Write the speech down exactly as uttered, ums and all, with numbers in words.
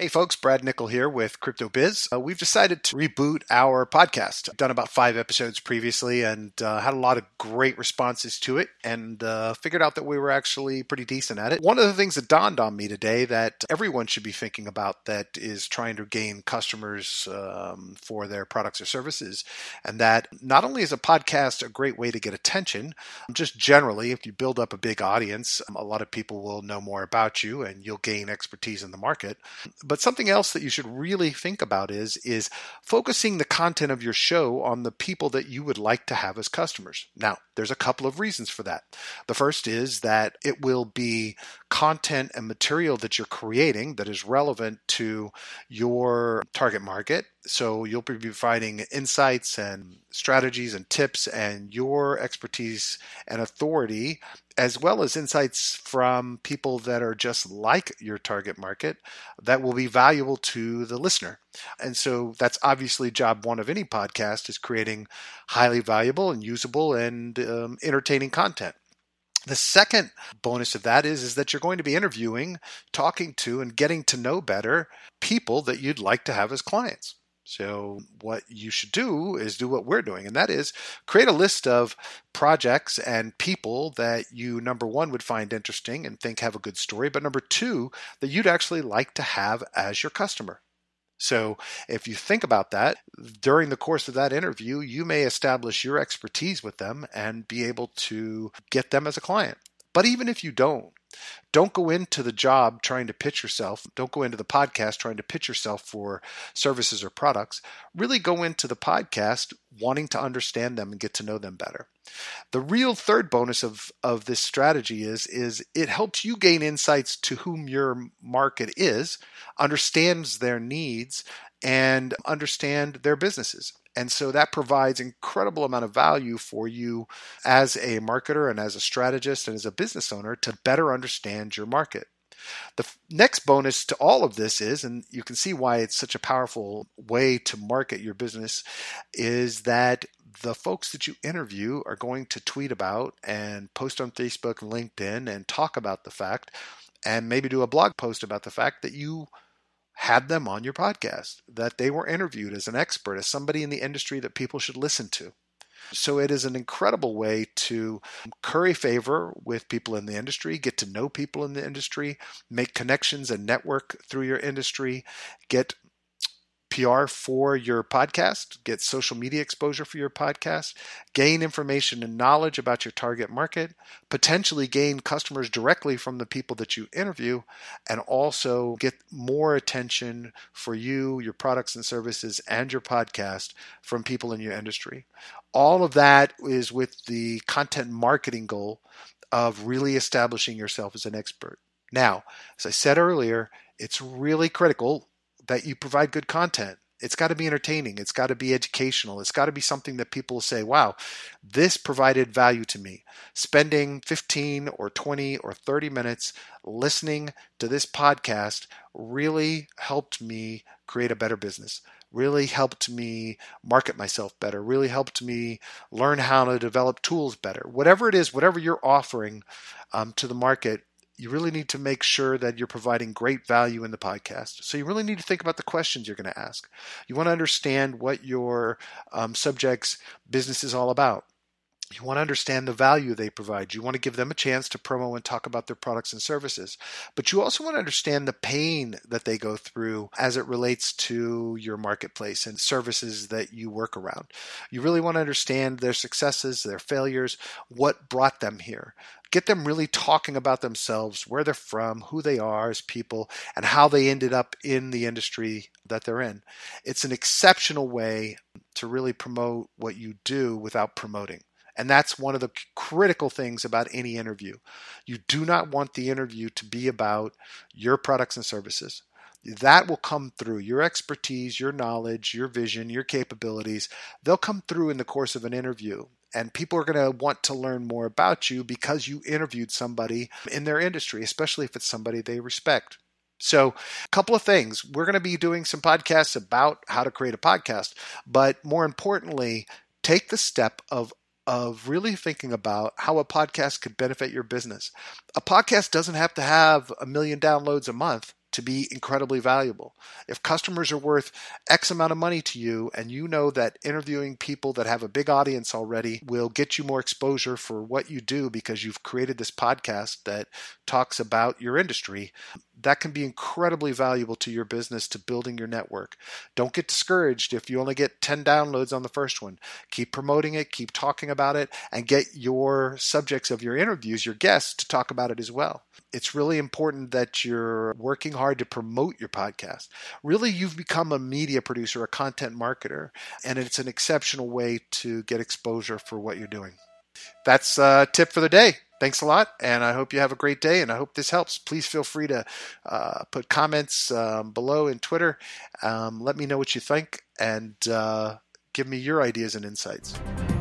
Hey folks, Brad Nickel here with CryptoBiz. Uh, we've decided to reboot our podcast. I've done about five episodes previously and uh, had a lot of great responses to it and uh, figured out that we were actually pretty decent at it. One of the things that dawned on me today that everyone should be thinking about that is trying to gain customers um, for their products or services, and that not only is a podcast a great way to get attention, just generally, if you build up a big audience, a lot of people will know more about you and you'll gain expertise in the market. But something else that you should really think about is, is focusing the content of your show on the people that you would like to have as customers. Now, there's a couple of reasons for that. The first is that it will be content and material that you're creating that is relevant to your target market. So you'll be providing insights and strategies and tips and your expertise and authority, as well as insights from people that are just like your target market that will be valuable to the listener. And so that's obviously job one of any podcast, is creating highly valuable and usable and um, entertaining content. The second bonus of that is, is that you're going to be interviewing, talking to, and getting to know better people that you'd like to have as clients. So what you should do is do what we're doing, and that is create a list of projects and people that you, number one, would find interesting and think have a good story, but number two, that you'd actually like to have as your customer. So if you think about that, during the course of that interview, you may establish your expertise with them and be able to get them as a client. But even if you don't, don't go into the job trying to pitch yourself. Don't go into the podcast trying to pitch yourself for services or products. Really go into the podcast wanting to understand them and get to know them better. The real third bonus of, of this strategy is, is it helps you gain insights to whom your market is, understands their needs, and understand their businesses. And so that provides incredible amount of value for you as a marketer and as a strategist and as a business owner to better understand your market. The next bonus to all of this is, and you can see why it's such a powerful way to market your business, is that the folks that you interview are going to tweet about and post on Facebook and LinkedIn and talk about the fact, and maybe do a blog post about the fact that you had them on your podcast, that they were interviewed as an expert, as somebody in the industry that people should listen to. So it is an incredible way to curry favor with people in the industry, get to know people in the industry, make connections and network through your industry, get P R for your podcast, get social media exposure for your podcast, gain information and knowledge about your target market, potentially gain customers directly from the people that you interview, and also get more attention for you, your products and services, and your podcast from people in your industry. All of that is with the content marketing goal of really establishing yourself as an expert. Now, as I said earlier, it's really critical that you provide good content. It's got to be entertaining. It's got to be educational. It's got to be something that people say, wow, this provided value to me. Spending fifteen or twenty or thirty minutes listening to this podcast really helped me create a better business, really helped me market myself better, really helped me learn how to develop tools better. Whatever it is, whatever you're offering um, to the market, you really need to make sure that you're providing great value in the podcast. So you really need to think about the questions you're going to ask. You want to understand what your um, subject's business is all about. You want to understand the value they provide. You want to give them a chance to promo and talk about their products and services. But you also want to understand the pain that they go through as it relates to your marketplace and services that you work around. You really want to understand their successes, their failures, what brought them here. Get them really talking about themselves, where they're from, who they are as people, and how they ended up in the industry that they're in. It's an exceptional way to really promote what you do without promoting. And that's one of the critical things about any interview. You do not want the interview to be about your products and services. That will come through. Your expertise, your knowledge, your vision, your capabilities, they'll come through in the course of an interview. And people are going to want to learn more about you because you interviewed somebody in their industry, especially if it's somebody they respect. So a couple of things. We're going to be doing some podcasts about how to create a podcast, but more importantly, take the step of of really thinking about how a podcast could benefit your business. A podcast doesn't have to have a million downloads a month to be incredibly valuable. If customers are worth X amount of money to you, and you know that interviewing people that have a big audience already will get you more exposure for what you do because you've created this podcast that talks about your industry, that can be incredibly valuable to your business, to building your network. Don't get discouraged if you only get ten downloads on the first one. Keep promoting it, keep talking about it, and get your subjects of your interviews, your guests, to talk about it as well. It's really important that you're working hard to promote your podcast. Really, you've become a media producer, a content marketer, and it's an exceptional way to get exposure for what you're doing. That's a tip for the day. Thanks a lot, and I hope you have a great day, and I hope this helps. Please feel free to uh, put comments um, below in Twitter. Um, let me know what you think, and uh, give me your ideas and insights.